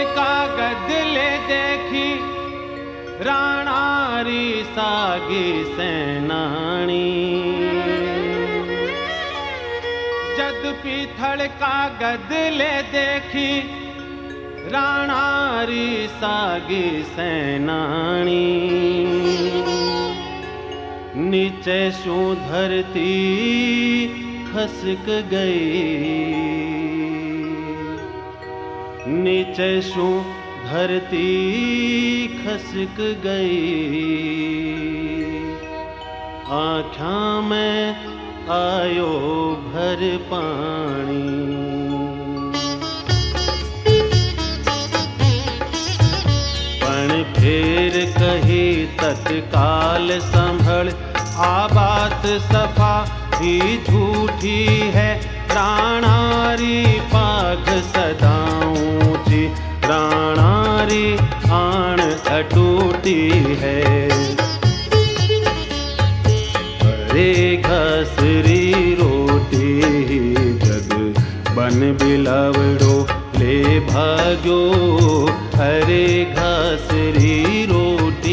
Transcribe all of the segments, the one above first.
कागद ले देखी राणारी सागी सेनानी। जद पीथल कागद ले देखी राणारी सागी सेनानी। नीचे शू धरती खसक गई, नीचे शू धरती खसक गई। आँखां में आयो भर पानी। पण फेर कही तत्काल संभल, आ बात सफा ही झूठी है। राणारी पाग सदा ऊंची, राणारी आन अटूटी है। अरे घसरी रोटी जग बन बिलवड़ो ले भाग्यो। अरे घसरी रोटी।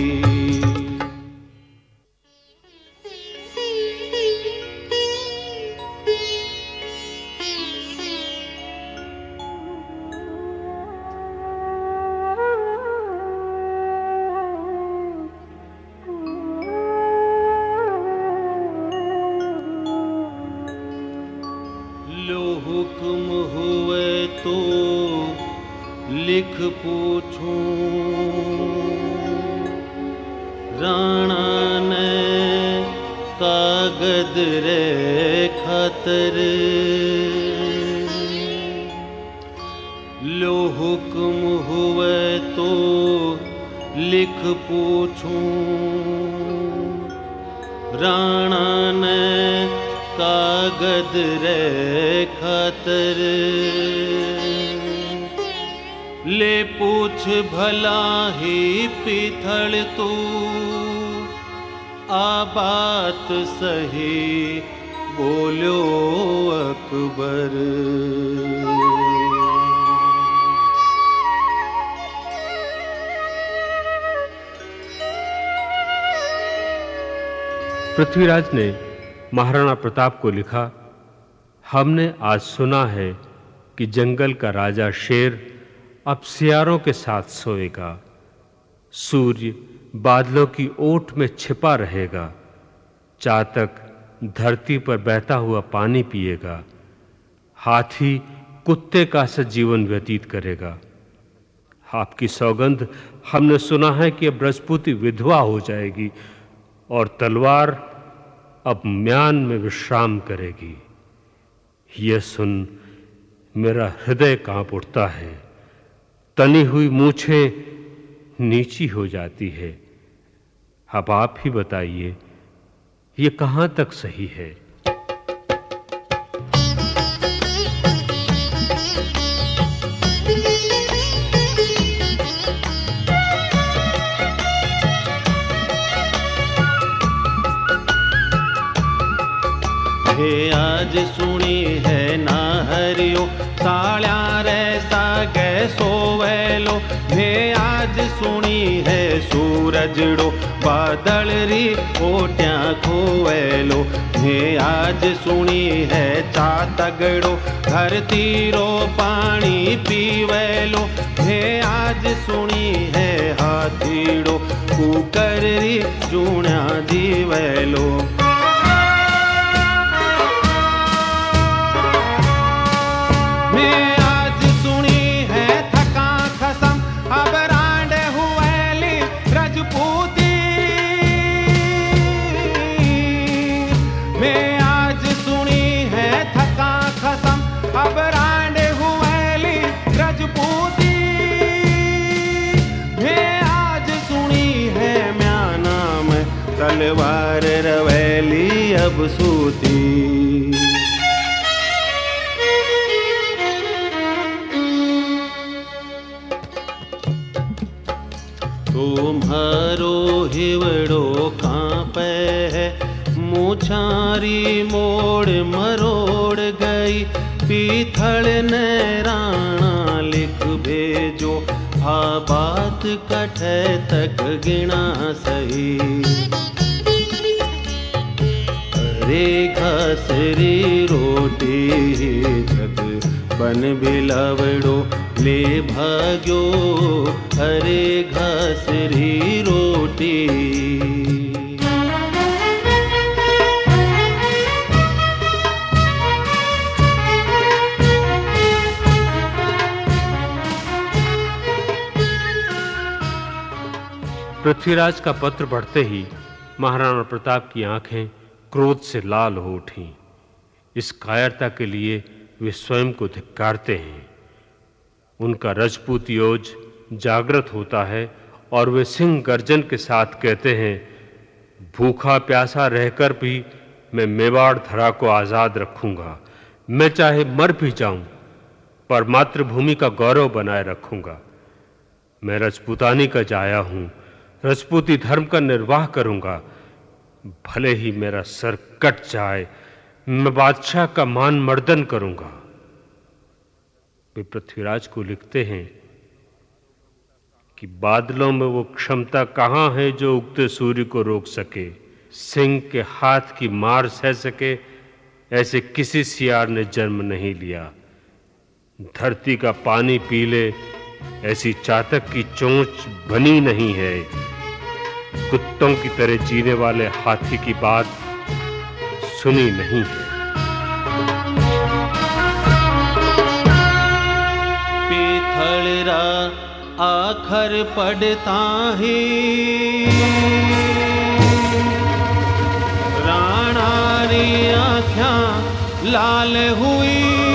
हुक्म हुए तो लिख पूछूं, राणा ने कागद रे खातर। लो हुक्म हुए तो लिख पूछूं, राणा ने कागद रे खातर। ले पूछ भला ही पीथल तू, आ बात सही बोलो अकबर। पृथ्वीराज ने महाराणा प्रताप को लिखा, हमने आज सुना है कि जंगल का राजा शेर अब सियारों के साथ सोएगा। सूर्य बादलों की ओट में छिपा रहेगा। चातक धरती पर बहता हुआ पानी पिएगा। हाथी कुत्ते का सा जीवन व्यतीत करेगा। आपकी सौगंध हमने सुना है कि अब रजपूती विधवा हो जाएगी और तलवार अब म्यान में विश्राम करेगी। यह सुन मेरा हृदय कांप उठता है। तनी हुई मूछें नीची हो जाती है। अब आप ही बताइए, ये कहां तक सही है? हे आज सुनी है ना हरियो, साल्या रे सागे सोवेलो। हे आज सुनी है सूरजड़ो, बादल री ओट्या खोवेलो। हे आज सुनी है चातगड़ो, धरती रो पानी पीवेलो। हे आज सुनी है हाथीड़ो, कुकर री चूण्या जीवेलो। मैं आज सुनी है थका खसम, अब रांड हुएली रजपूती। मैं आज सुनी है थका खसम, अब रांड हुएली रजपूती। मैं आज सुनी है म्याना में तलवार रवेली अब सूती। तुम्हारो हिवड़ो कांपे है, मूछारी मोड़ मरोड़ गई। पीथल ने राणा लिख भेजो, मात कठै तक गिणा सही। अरे घासरी रोटी जग बन बिलावड़ो ले भाग्यो। अरे घासरी रोटी। पृथ्वीराज का पत्र पढ़ते ही महाराणा प्रताप की आंखें क्रोध से लाल हो उठीं। इस कायरता के लिए वे स्वयं को धिक्कारते हैं। उनका रजपूत योज जागृत होता है और वे सिंह गर्जन के साथ कहते हैं, भूखा प्यासा रहकर भी मैं मेवाड़ धरा को आजाद रखूंगा। मैं चाहे मर भी जाऊं पर मातृभूमि का गौरव बनाए रखूंगा। मैं रजपूतानी का जाया हूं, रजपूती धर्म का निर्वाह करूंगा। भले ही मेरा सर कट जाए, मैं बादशाह का मान मर्दन करूंगा। वे पृथ्वीराज को लिखते हैं कि बादलों में वो क्षमता कहां है जो उगते सूर्य को रोक सके, सिंह के हाथ की मार सह सके। ऐसे किसी सियार ने जन्म नहीं लिया। धरती का पानी पी ले, ऐसी चातक की चोंच बनी नहीं है। कुत्तों की तरह जीने वाले हाथी की बात सुनी नहीं है। पीथलरा आखर पड़ता ही राणा री आँखां लाल हुई।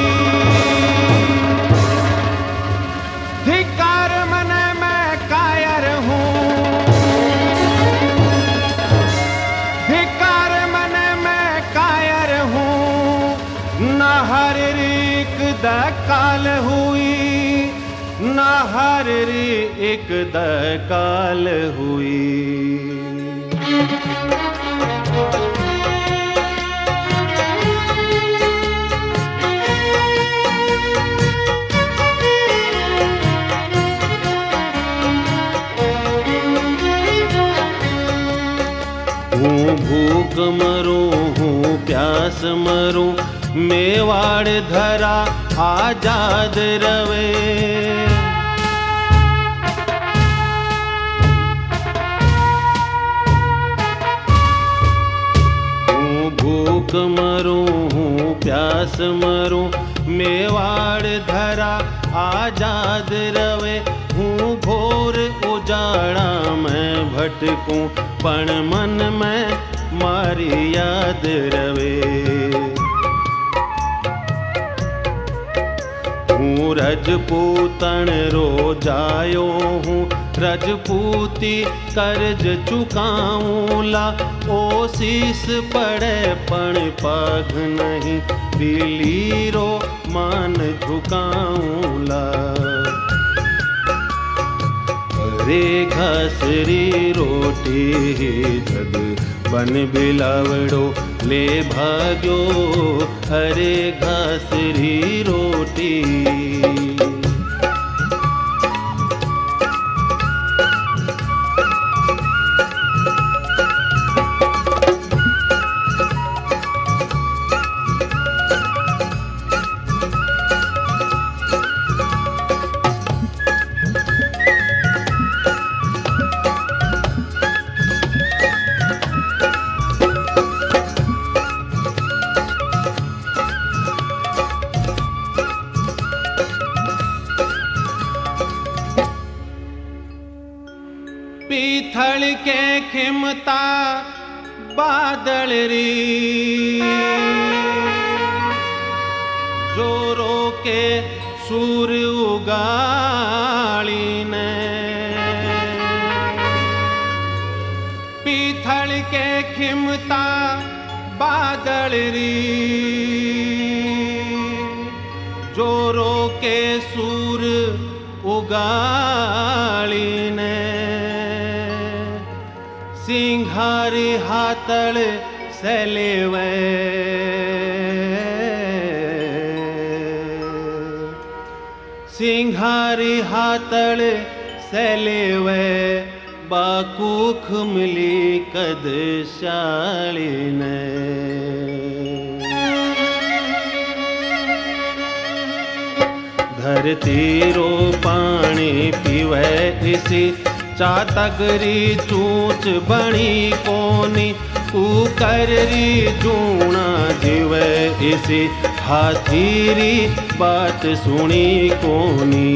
धिक्कार मन मैं कायर हूँ, धिक्कार मन मैं कायर हूँ। न हर रीक दकाल हुई, न हर री एक दकाल हुई। हूँ भूख मरूं, हूँ प्यास मरूं, मेवाड़ धरा आजाद रवे। हूँ भूख मरूं, हूँ प्यास मरूं, मेवाड़ धरा आजाद रवे। हूँ घोर उजाड़ा मैं भटकूं, पण मन में मारी याद रवे। हूँ रजपूतन रो जायो हूँ, रजपूती कर्ज चुकाऊंला। ओ शीस पड़े पण पाघ नहीं, दिली रो मान झुकाऊंला। अरे घासरी रोटी जग बन बिलावड़ो ले भाग्यो। अरे घासरी रोटी। पीथल के खिमता बादल री, जोरो के सूर उगाड़ी ने। पीथल के खिमता बादल री, जोरो के सूर उगाड़ी ने। सिंघारी हाथड़ सेलेवे, सिंघारी हाथड़ सैलेवे बाकूख मिली कद शालिने धरती रो पानी पीवे इसी चातगरी चूच बणी कोनी कुकररी जूणा जीवे इसी हाथीरी बात सुनी कोनी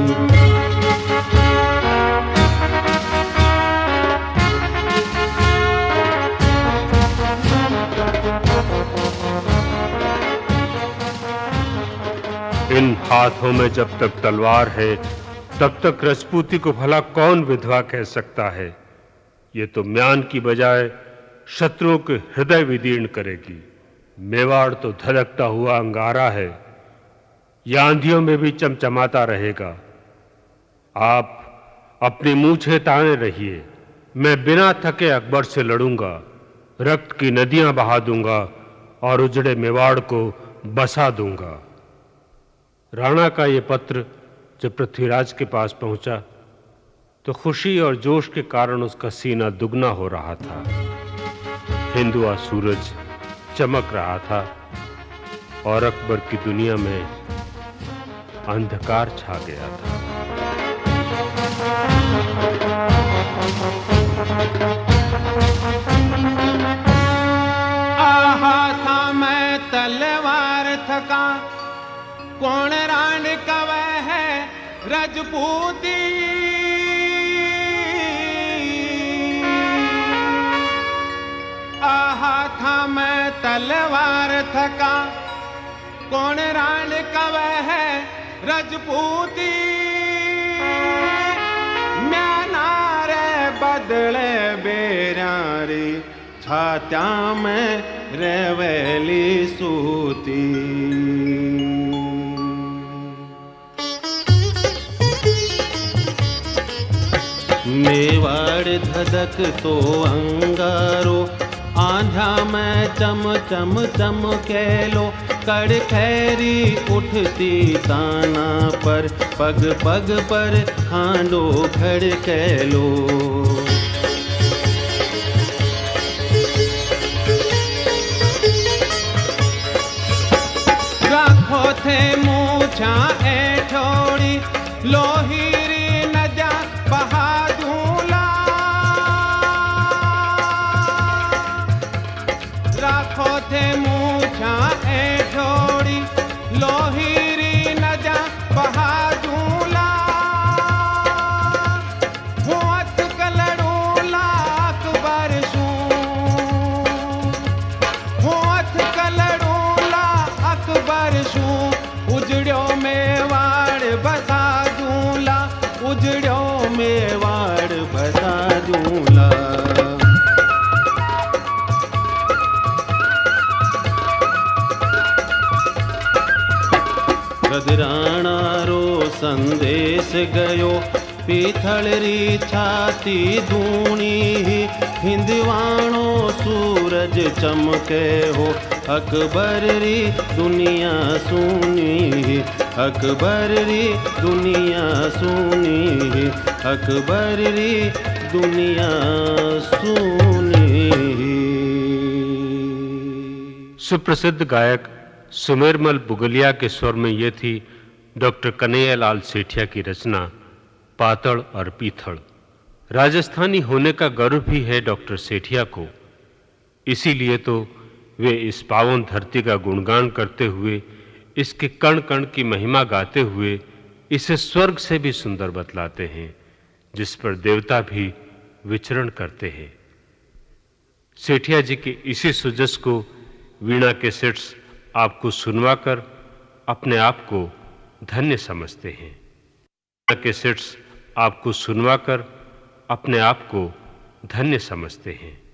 इन हाथों में जब तक तलवार है तब तक राजपूती को भला कौन विधवा कह सकता है। ये तो म्यान की बजाय शत्रुओं के हृदय विदीर्ण करेगी। मेवाड़ तो धधकता हुआ अंगारा है, यह आंधियों में भी चमचमाता रहेगा। आप अपनी मूंछें ताने रहिए, मैं बिना थके अकबर से लड़ूंगा, रक्त की नदियां बहा दूंगा और उजड़े मेवाड़ को बसा दूंगा। राणा का ये पत्र जब पृथ्वीराज के पास पहुंचा तो खुशी और जोश के कारण उसका सीना दुगना हो रहा था। हिंदुआ सूरज चमक रहा था और अकबर की दुनिया में अंधकार छा गया था। आहा था मैं तलवार थका कौन रान कवे है राजपूती आहा था मैं तलवार थका कौन रान कवे है राजपूती म्यानारे बदले बेरारी छात्या में रेवेली सूती मेवाड़ धधक तो अंगारो आंधा में चम चम चम केलो कड़ खैरी उठती ताना पर पग पग पर हांडो खड़ केलो राखो थे मूछा ऐठोड़ी लोहीरी नजा बहादूला राखो थे मूछा ऐठोड़ी लोहीरी नजा बहादूला हुअत कलड़ूला अकबर शूं हुअत कलड़ूला अकबर शूं उजड़ो मेवाड़ बसा दूला उजड़ो मेवाड़ बसा दूला गदराणा रो संदेश गयो पीथलरी छाती धूणी हिंदवाणो सूरज चमके हो अकबर री दुनिया सुनी अकबर री दुनिया सुनी अकबर री दुनिया सुनी। सुप्रसिद्ध गायक सुमेरमल बुगलिया के स्वर में यह थी डॉक्टर कन्हैयालाल सेठिया की रचना पातड़ और पीथड़। राजस्थानी होने का गर्व भी है डॉक्टर सेठिया को, इसीलिए तो वे इस पावन धरती का गुणगान करते हुए, इसके कण कण की महिमा गाते हुए इसे स्वर्ग से भी सुंदर बतलाते हैं, जिस पर देवता भी विचरण करते हैं। सेठिया जी के इसी सुजस को वीणा कैसेट्स आपको सुनवाकर अपने आप को धन्य समझते हैं। वीणा कैसेट्स आपको सुनवाकर अपने आप को धन्य समझते हैं।